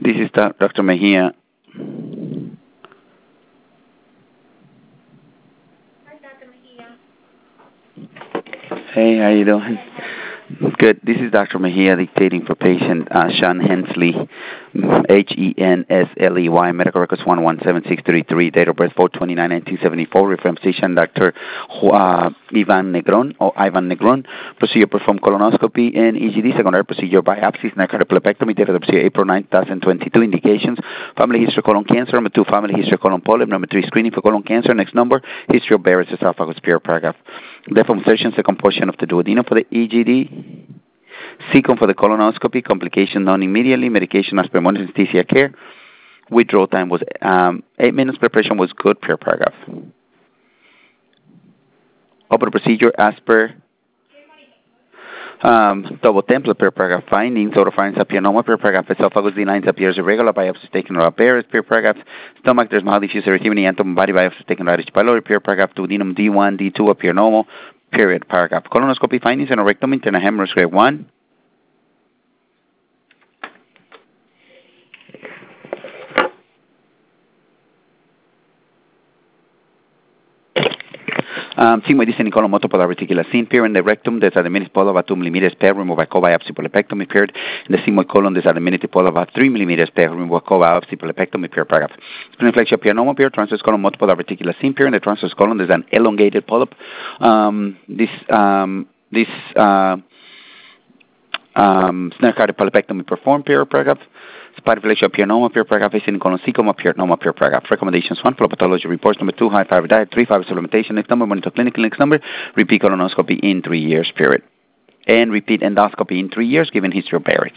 This is Dr. Mejia. Hey, how you doing? Good. This is Dr. Mejia dictating for patient Sean Hensley, Hensley, medical records 117633, date of birth 4/29/1974, reference physician Dr. Ivan Negron, procedure performed colonoscopy and EGD, secondary procedure biopsies, necrocardiopulopectomy, date of the procedure April 9, 2022, indications, family history colon cancer, number 2, family history colon polyp, number 3, screening for colon cancer, next number, history of Barrett's esophagus, paragraph. Deformation, second portion of the duodenum for the EGD. Second for the colonoscopy, complication known immediately, medication as per anesthesia care. Withdrawal time was 8 minutes, preparation was good, per paragraph. Open procedure as per double template, per paragraph. Findings, oropharynx appear normal, per paragraph. Esophagus D9 appears irregular, biopsy taken or Barrett's, per paragraph. Stomach, there's mild diffuse erythema, antibody body biopsy taken right H. pylori, per paragraph. Duodenum D1, D2 appear normal, period, paragraph. Colonoscopy findings, and rectum, internal hemorrhage grade 1. Sigmoid descending colon multiple reticular scene period in the rectum. There's a diminished polyp about 2 millimeters per, removed by co-biopsy polypectomy period. In the sigmoid colon, there's a diminished polyp about 3 millimeters per, removed by co-biopsy polypectomy period, paragraph. Splenoflexia appear normal period. Transverse colon multiple reticular scene period. In the transverse colon, there's an elongated polyp. Snare cardiac polypectomy performed, period, paragraph. Spiroflexia appear normal, period, paragraph. Ascending colon cecum appear normal, period, paragraph. Recommendations: 1, flow pathology reports. Number 2, high fiber diet. 3, fiber supplementation. Next number, monitor clinical. Next number, repeat colonoscopy in 3 years, period. And repeat endoscopy in 3 years, given history of Barrett's.